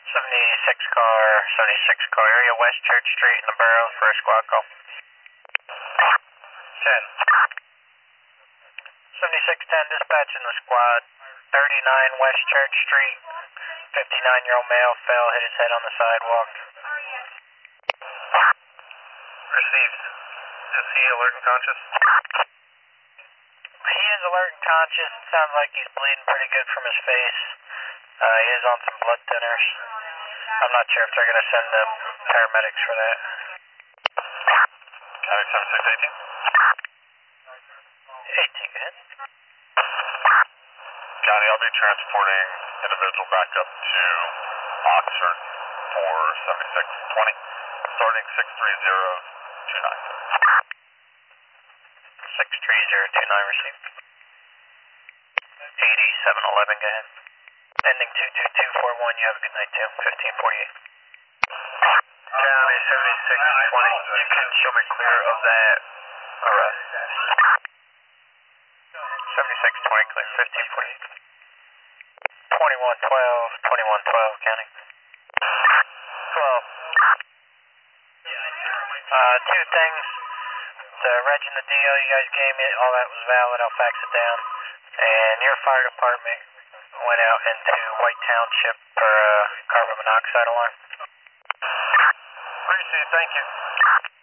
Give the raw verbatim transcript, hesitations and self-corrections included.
seventy-six car, seventy-six car area, West Church Street in the borough for a squad call. ten. seventy-six ten, dispatch in the squad, thirty-nine West Church Street, fifty-nine-year-old male fell, hit his head on the sidewalk. Received. Is he alert and conscious? He is alert and conscious. Sounds like he's bleeding pretty good from his face. Uh, he is on some blood thinners. I'm not sure if they're going to send the paramedics for that. County seventy-six eighteen. eighteen, go ahead. County, I'll be transporting individual back up to Oxford for seventy-six twenty, starting six three zero two nine. six three zero two nine received. eighty-seven eleven, go ahead. Ending two two two four one, you have a good night too, fifteen forty-eight. County seventy-six twenty, you can show me clear of that arrest. seventy-six twenty, clear, fifteen forty-eight. twenty-one twelve, twenty-one twelve, county. twelve. Uh, two things. The reg and the D O you guys gave me, all that was valid, I'll fax it down. And your fire department went out into White Township for a carbon monoxide alarm. Appreciate it, thank you.